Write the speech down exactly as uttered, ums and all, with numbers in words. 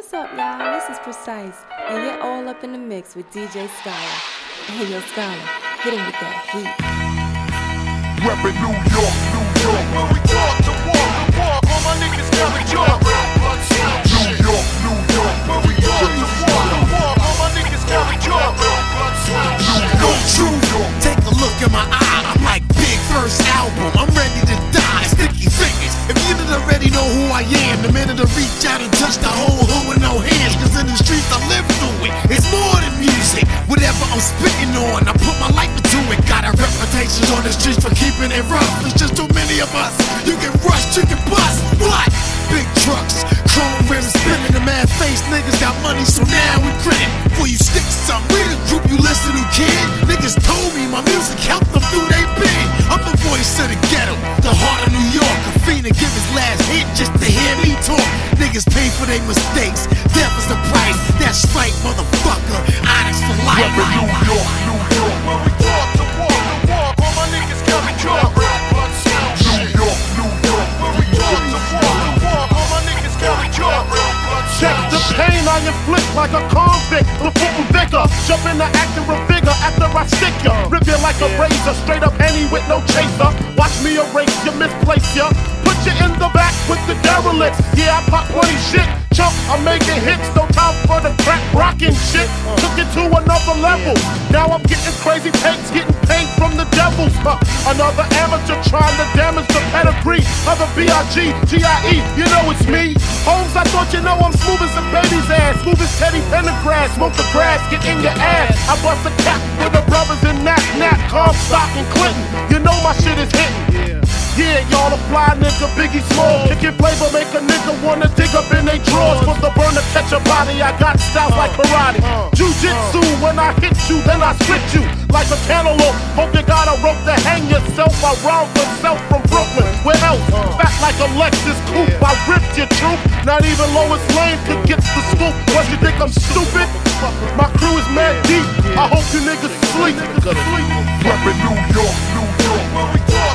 What's up, y'all? This is Precise, and you're all up in the mix with D J Scholar. Hey, yo, Scholar, hit him with that heat. Reppin' New York, New York. When we walk the walk, the walk, all my niggas got me York. New York, New York. When we walk the walk, the walk, all my niggas got me York. New York, New York. Take a look in my eye, I'm like Big First album, I'm ready to die. Sticky fingers, if you didn't already know who I am, the minute to reach out and touch the whole hood with no hands. Cause in the streets I live through it, it's more than music. Whatever I'm spitting on, I put my life into it. Got a reputation on the streets for keeping it rough. There's just too many of us, you can rush, you can bust. What? Big trucks, chrome rims spinning, the mad face niggas got money, so now we grinning. Before you stick something, we the group you listen to, kid. Niggas told me my music helped them through they bid. I'm the voice of the ghetto, the heart of New York. A fiend to give his last hit just to hear me talk. Niggas pay for their mistakes, death is the price. That's right, motherfucker, honest for life. Reppin' New York, New York. When we walk the walk, the walk, all my niggas got me York. New York, New York. When we walk the walk, the walk, all my niggas got me York. Check the pain I inflict like a convict. The full vigor, jump in the act and vigor after I stick ya. Rip you like a razor, straight up any with no chaser. Watch me erase you, misplace ya. Put you in the back with the derelicts. Yeah, I pop twenty shit. Chump, I'm making hits, no time for the crack rockin' shit. Took it to another level. Now I'm getting crazy takes, getting paid from the devils. Huh. Another amateur trying to damage the pedigree of the B I G G I E. You know it's me. Holmes, I thought you know I'm smooth as a baby's ass. Smooth as Teddy Pendergrass. Smoke the grass, get in your ass. I bust a cap with the brothers in Nap Nap, Comstock and Clinton. You know my shit is hitting. Yeah, y'all a fly nigga, Biggie Small. Kickin' flavor, make a nigga wanna dig up in they drawers. Put the burner, catch a body, I got styles like karate. Jiu-jitsu, when I hit you, then I split you like a cantaloupe. Hope you got a rope to hang yourself. I round myself from Brooklyn. Where else? Fat like a Lexus coupe. I ripped your troop. Not even Lois Lane could get the scoop. What, you think I'm stupid? My crew is mad deep. I hope you niggas sleep. Reppin' New York, New York. When we talk